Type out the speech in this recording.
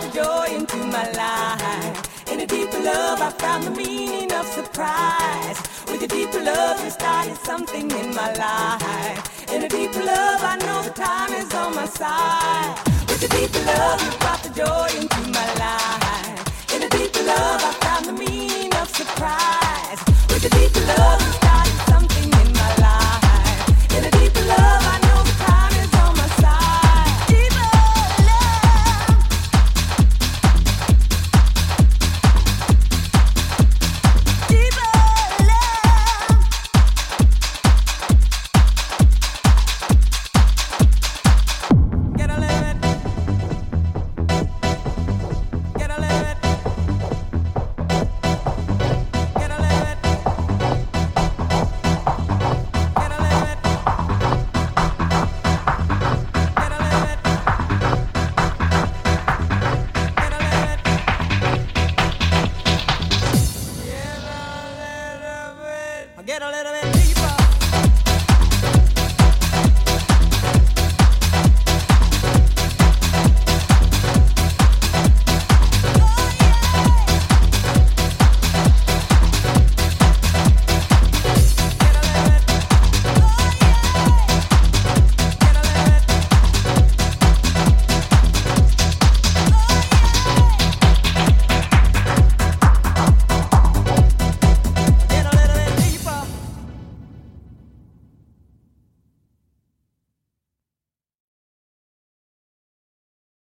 the joy into my life. In a deeper love, I found the meaning of surprise. With a deeper love, you started something in my life. In a deeper love, I know the time is on my side. With a deeper love, you brought the joy into my life. In a deeper love, I found the meaning of surprise. With a deeper love,